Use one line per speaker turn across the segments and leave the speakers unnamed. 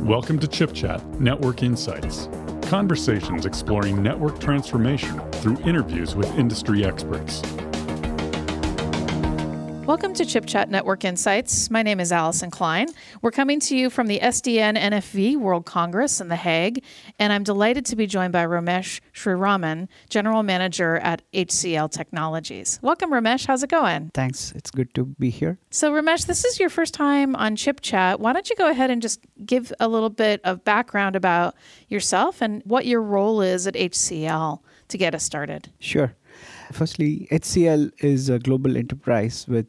Welcome to Chip Chat Network Insights. Conversations exploring network transformation through interviews with industry experts.
Welcome to Chip Chat Network Insights. My name is Allison Klein. We're coming to you from the SDN NFV World Congress in The Hague, and I'm delighted to be joined by Ramesh Sriraman, General Manager at HCL Technologies. Welcome, Ramesh. How's it going?
Thanks. It's good to be here.
So, Ramesh, this is your first time on Chip Chat. Why don't you go ahead and just give a little bit of background about yourself and what your role is at HCL to get us started?
Sure. Firstly, HCL is a global enterprise with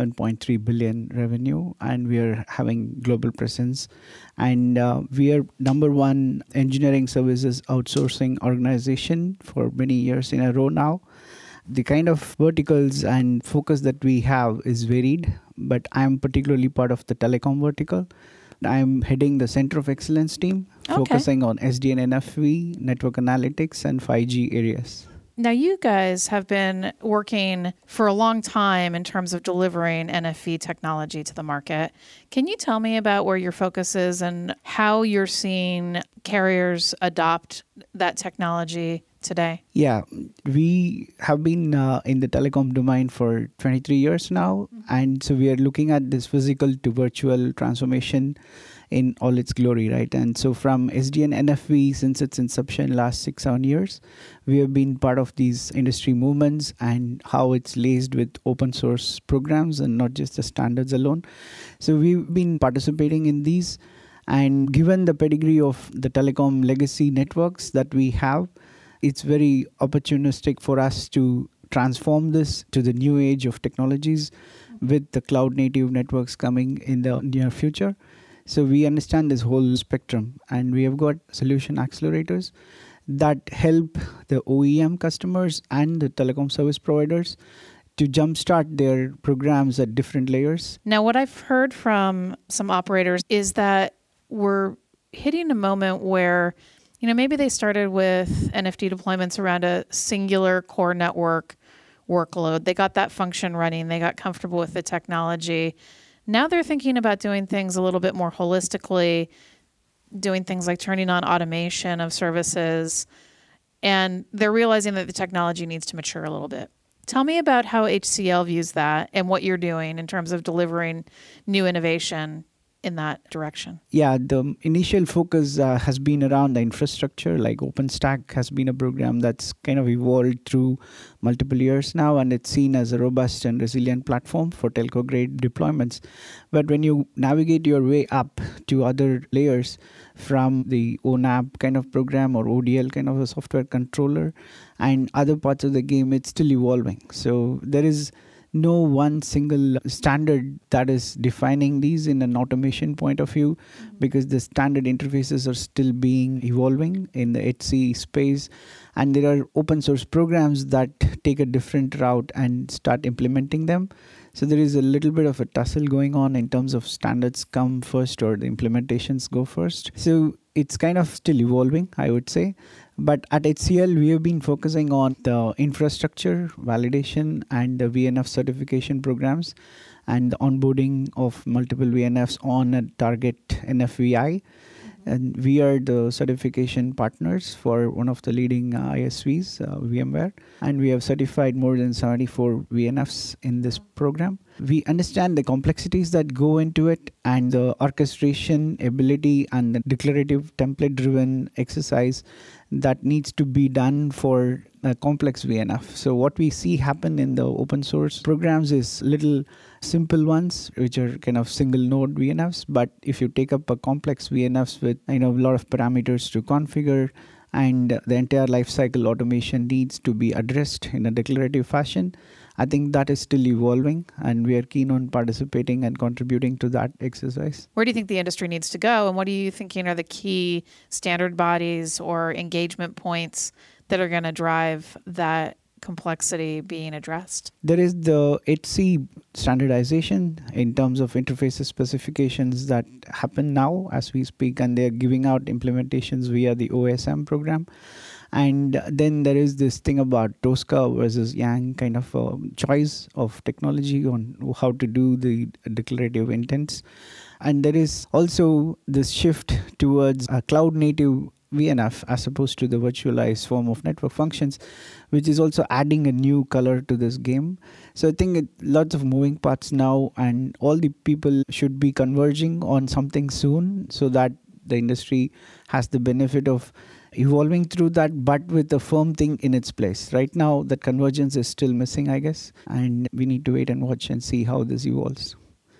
7.3 billion revenue, and we are having global presence. And we are number one engineering services outsourcing organization for many years in a row now. The kind of verticals and focus that we have is varied, but I'm particularly part of the telecom vertical. I'm heading the Center of Excellence team, focusing on SDN NFV, network analytics, and 5G areas.
Now, you guys have been working for a long time in terms of delivering NFV technology to the market. Can you tell me about where your focus is and how you're seeing carriers adopt that technology today?
Yeah, we have been in the telecom domain for 23 years now. And so we are looking at this physical to virtual transformation in all its glory, right? And so from SDN NFV, since its inception last 6-7 years, we have been part of these industry movements and how it's laced with open source programs and not just the standards alone. So we've been participating in these. And given the pedigree of the telecom legacy networks that we have, it's very opportunistic for us to transform this to the new age of technologies with the cloud native networks coming in the near future. So we understand this whole spectrum, and we have got solution accelerators that help the OEM customers and the telecom service providers to jumpstart their programs at different layers.
Now, what I've heard from some operators is that we're hitting a moment where, maybe they started with NFV deployments around a singular core network workload. They got that function running. They got comfortable with the technology. Now they're thinking about doing things a little bit more holistically, doing things like turning on automation of services, and they're realizing that the technology needs to mature a little bit. Tell me about how HCL views that and what you're doing in terms of delivering new innovation in that direction.
Yeah, the initial focus has been around the infrastructure. Like OpenStack has been a program that's kind of evolved through multiple years now, and it's seen as a robust and resilient platform for telco-grade deployments. But when you navigate your way up to other layers from the ONAP kind of program or ODL kind of a software controller and other parts of the game, it's still evolving. So there is no one single standard that is defining these in an automation point of view, because the standard interfaces are still being evolving in the HC space, and there are open source programs that take a different route and start implementing them. So there is a little bit of a tussle going on in terms of standards come first or the implementations go first. So it's kind of still evolving, I would say. But at HCL, we have been focusing on the infrastructure, validation, and the VNF certification programs, and the onboarding of multiple VNFs on a target NFVI. And we are the certification partners for one of the leading ISVs, VMware. And we have certified more than 74 VNFs in this program. We understand the complexities that go into it and the orchestration ability and the declarative template-driven exercise that needs to be done for a complex VNF. So what we see happen in the open source programs is little simple ones, which are kind of single node VNFs. But if you take up a complex VNFs with a lot of parameters to configure, and the entire lifecycle automation needs to be addressed in a declarative fashion, I think that is still evolving, and we are keen on participating and contributing to that exercise.
Where do you think the industry needs to go, and what are you thinking are the key standard bodies or engagement points that are going to drive that complexity being addressed?
There is the HC standardization in terms of interfaces specifications that happen now as we speak, and they're giving out implementations via the OSM program. And then there is this thing about Tosca versus Yang kind of choice of technology on how to do the declarative intents. And there is also this shift towards a cloud native VNF as opposed to the virtualized form of network functions, which is also adding a new color to this game. So I think lots of moving parts now, and all the people should be converging on something soon so that the industry has the benefit of evolving through that, but with a firm thing in its place. Right now, that convergence is still missing, I guess, and we need to wait and watch and see how this evolves.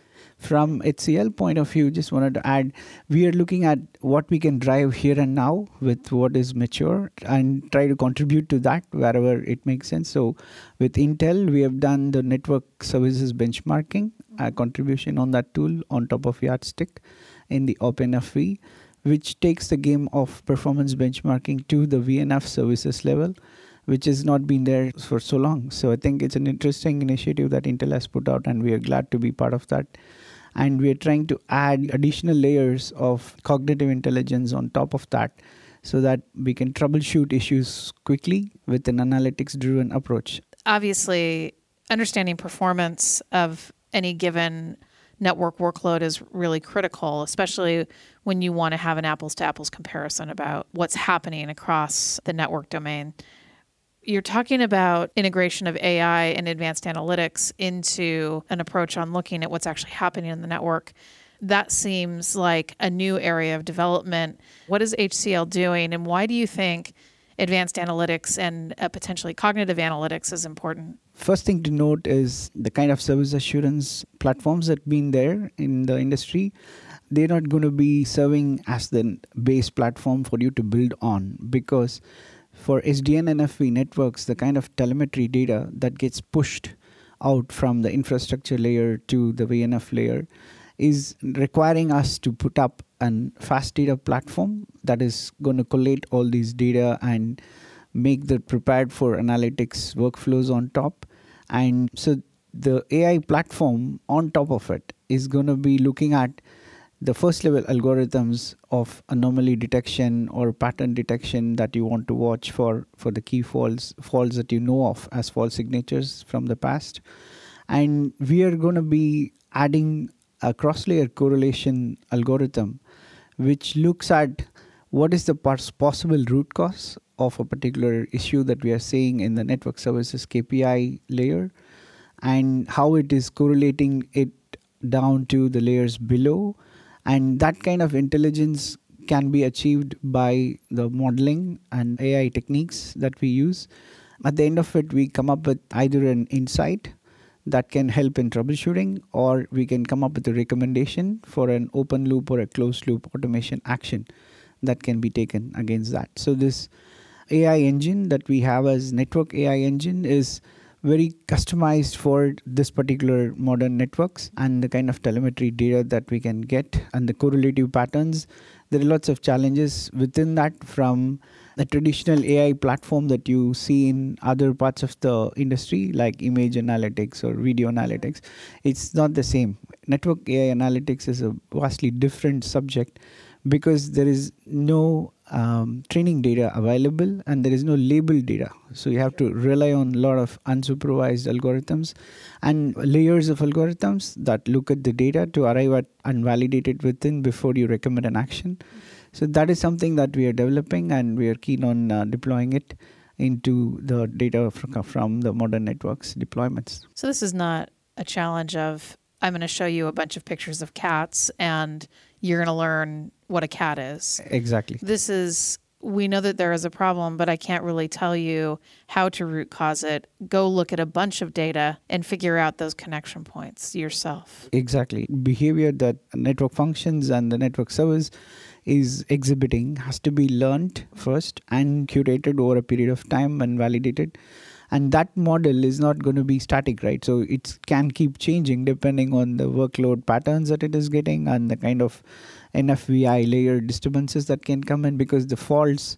From HCL point of view, just wanted to add, we are looking at what we can drive here and now with what is mature and try to contribute to that wherever it makes sense. So with Intel, we have done the network services benchmarking, a contribution on that tool on top of Yardstick in the OpenFV, which takes the game of performance benchmarking to the VNF services level, which has not been there for so long. So I think it's an interesting initiative that Intel has put out, and we are glad to be part of that. And we are trying to add additional layers of cognitive intelligence on top of that so that we can troubleshoot issues quickly with an analytics-driven approach.
Obviously, understanding performance of any given network workload is really critical, especially when you want to have an apples-to-apples comparison about what's happening across the network domain. You're talking about integration of AI and advanced analytics into an approach on looking at what's actually happening in the network. That seems like a new area of development. What is HCL doing, and why do you think advanced analytics and potentially cognitive analytics is important?
First thing to note is the kind of service assurance platforms that have been there in the industry. They're not going to be serving as the base platform for you to build on, because for SDN and FV networks, the kind of telemetry data that gets pushed out from the infrastructure layer to the VNF layer is requiring us to put up a fast data platform that is going to collate all these data and make them prepared for analytics workflows on top. And so the AI platform on top of it is going to be looking at the first level algorithms of anomaly detection or pattern detection that you want to watch for the key faults that you know of as false signatures from the past. And we are going to be adding a cross-layer correlation algorithm which looks at what is the possible root cause of a particular issue that we are seeing in the network services KPI layer, and how it is correlating it down to the layers below. And that kind of intelligence can be achieved by the modeling and AI techniques that we use. At the end of it, we come up with either an insight that can help in troubleshooting, or we can come up with a recommendation for an open loop or a closed loop automation action that can be taken against that. So this AI engine that we have as network AI engine is very customized for this particular modern networks and the kind of telemetry data that we can get and the correlative patterns. There are lots of challenges within that from the traditional AI platform that you see in other parts of the industry, like image analytics or video analytics. It's not the same. Network AI analytics is a vastly different subject because there is no training data available and there is no label data. So you have to rely on a lot of unsupervised algorithms and layers of algorithms that look at the data to arrive at and validate it within before you recommend an action. So that is something that we are developing, and we are keen on deploying it into the data from the modern networks deployments.
So this is not a challenge of, I'm going to show you a bunch of pictures of cats and you're going to learn what a cat is.
Exactly.
This is, we know that there is a problem, but I can't really tell you how to root cause it. Go look at a bunch of data and figure out those connection points yourself.
Exactly. Behavior that network functions and the network service is exhibiting has to be learned first and curated over a period of time and validated. And that model is not going to be static, right? So it can keep changing depending on the workload patterns that it is getting and the kind of NFVI layer disturbances that can come in, because the faults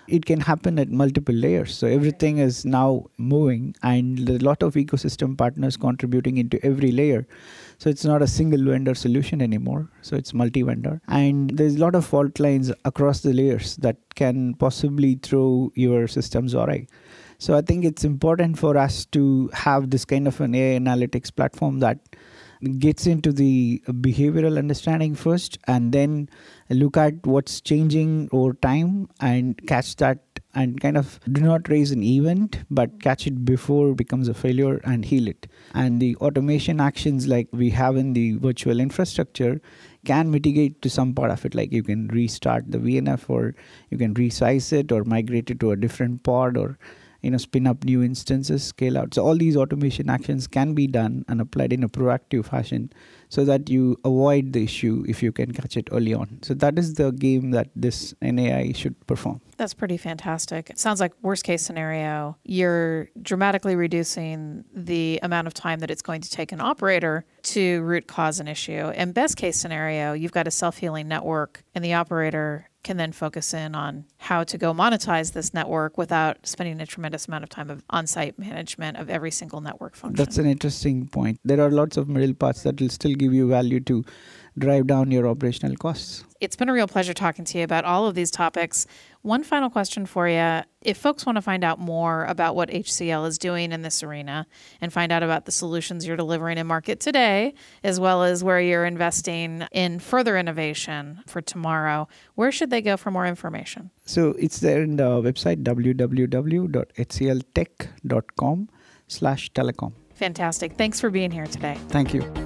it can happen at multiple layers. So everything is now moving, and there's a lot of ecosystem partners contributing into every layer. So it's not a single vendor solution anymore. So it's multi-vendor. And there's a lot of fault lines across the layers that can possibly throw your systems awry. So I think it's important for us to have this kind of an AI analytics platform that gets into the behavioral understanding first, and then look at what's changing over time and catch that, and kind of do not raise an event, but catch it before it becomes a failure and heal it. And the automation actions like we have in the virtual infrastructure can mitigate to some part of it. Like you can restart the VNF, or you can resize it, or migrate it to a different pod, or spin up new instances, scale out. So all these automation actions can be done and applied in a proactive fashion so that you avoid the issue if you can catch it early on. So that is the game that this NAI should perform.
That's pretty fantastic. It sounds like worst case scenario, you're dramatically reducing the amount of time that it's going to take an operator to root cause an issue. And best case scenario, you've got a self-healing network, and the operator can then focus in on how to go monetize this network without spending a tremendous amount of time of on-site management of every single network function.
That's an interesting point. There are lots of middle paths that will still give you value to drive down your operational costs.
It's been a real pleasure talking to you about all of these topics. One final question for you. If folks want to find out more about what HCL is doing in this arena and find out about the solutions you're delivering in market today, as well as where you're investing in further innovation for tomorrow, where should they go for more information?
So it's there in the website, www.hcltech.com/telecom.
Fantastic. Thanks for being here today.
Thank you.